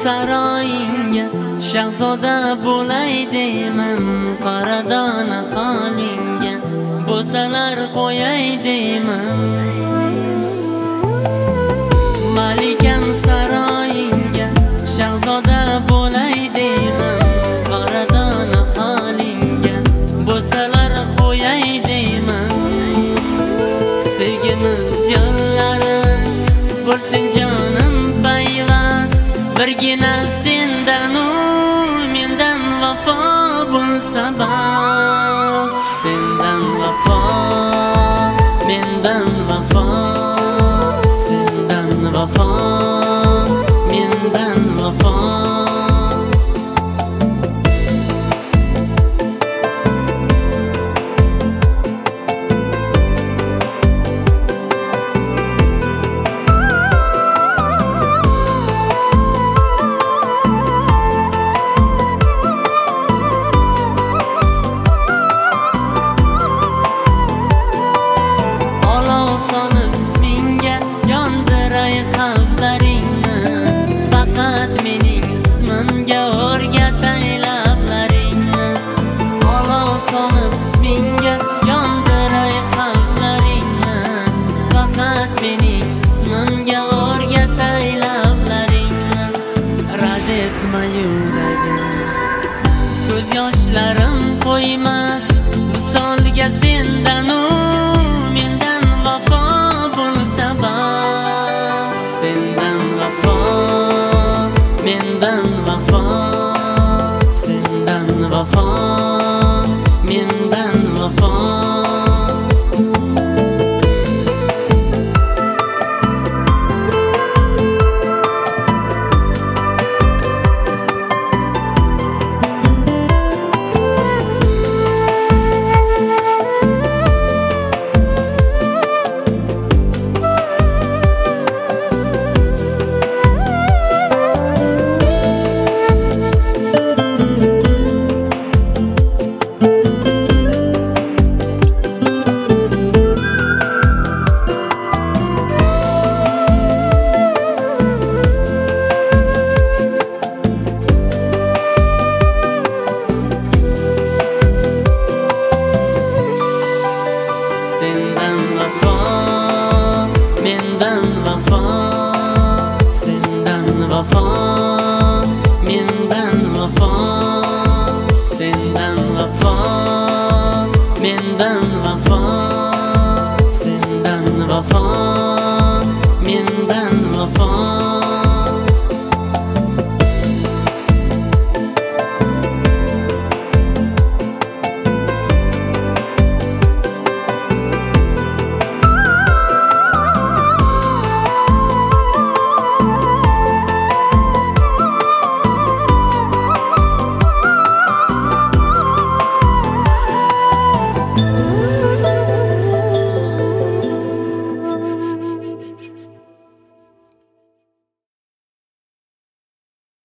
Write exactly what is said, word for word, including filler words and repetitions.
saroyingga shahzoda bo'lay deyman, qoradan holingga bo'salar qo'yay deyman. Malikam saroyingga shahzoda bo'lay deyman, qoradan holingga bo'salar qo'yay deyman. Sevgimiz yo'llari bo'lsin jonim payvast, birgina sendan u mendan vafo bo'lsa bas. Sendan vafo, mendan vafo, sendan vafo, mendan vafo. Faqat mening ismimga o'rgatay lablaringni, olov solib ismingga yondiray qalblaringni. Faqat mening ismimga o'rgatay lablaringni. Rad etma yuragim, ko'z yoshlarim qo'ymas visolga sendan u mendan vafo bo'lsa bas. Sendan vafo, mendan vafo.